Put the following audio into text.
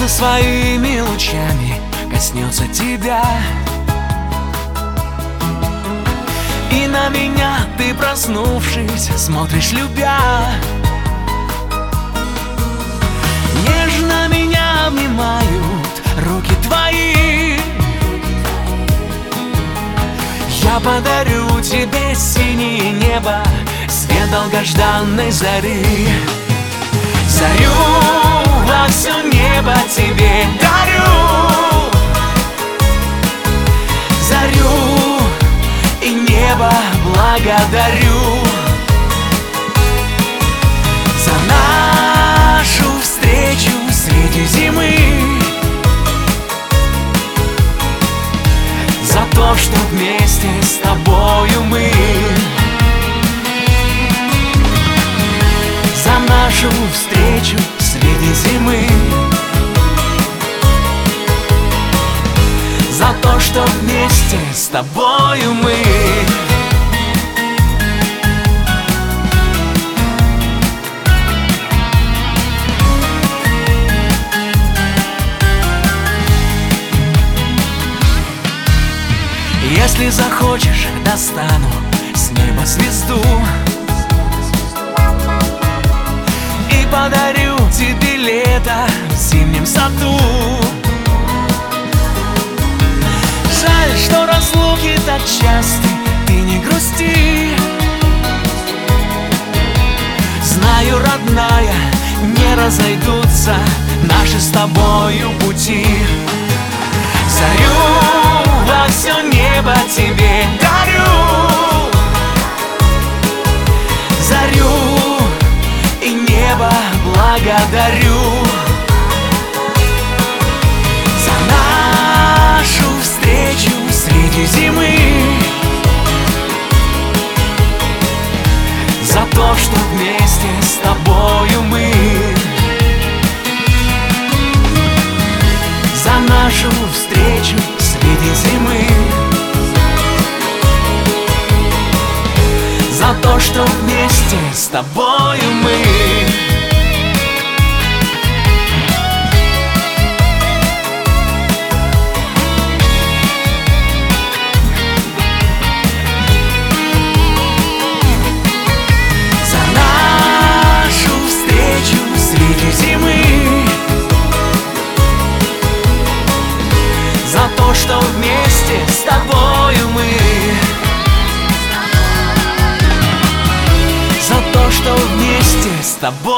солнце своими лучами коснется тебя, и на меня ты, проснувшись, смотришь любя. Нежно меня обнимают руки твои. Я подарю тебе синее небо, свет долгожданной зари. Зарю во все небо тебе дарю. Зарю и небо благодарю за нашу встречу среди зимы, за то, что вместе с тобою мы, за нашу встречу среди зимы, за то, что вместе с тобою мы. Если захочешь, достану с неба звезду и подарю тебе лето в зимнем саду. Жаль, что разлуки так часты, ты не грусти. Знаю, родная, не разойдутся наши с тобою пути. Зарю во все небо тебе дарю. Зарю и небо благодарю за нашу встречу среди зимы, за то, что вместе с тобою мы, за нашу встречу среди зимы, за то, что вместе с тобою мы. За нашу встречу среди зимы, за то, что вместе с тобою мы, за то, что вместе с тобой.